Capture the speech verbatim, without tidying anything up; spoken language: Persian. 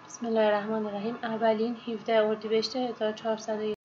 بسم الله الرحمن الرحیم. اولین هفده اردیبهشت هزار و چهارصد